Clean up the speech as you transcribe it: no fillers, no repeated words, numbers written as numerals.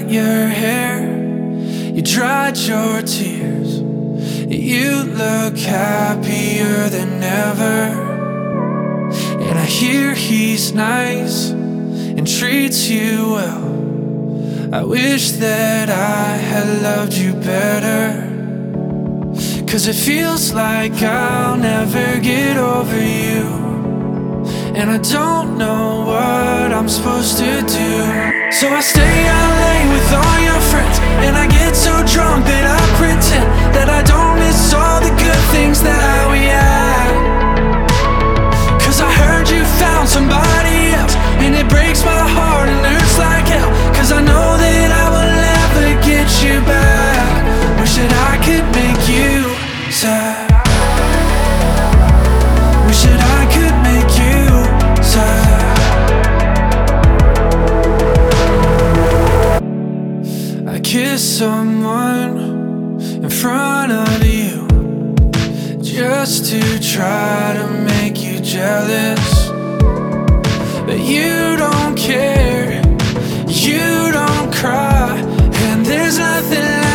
cut your hair, you dried your tears. You look happier than ever. And I hear he's nice and treats you well. I wish that I had loved you better. 'Cause it feels like I'll never get over you, and I don't know what I'm supposed to do. So I stay out late with all your friends, and I get so drunk that I pretend that I don't miss all the good things that we had. 'Cause I heard you found somebody else, and it breaks my heart and hurts like hell. 'Cause I know that I will never get you back. Wish that I could make you sad. Wish that I could make you sad. I kissed someone in front of you just to try to make you jealous, but you don't care, you don't cry, and there's nothing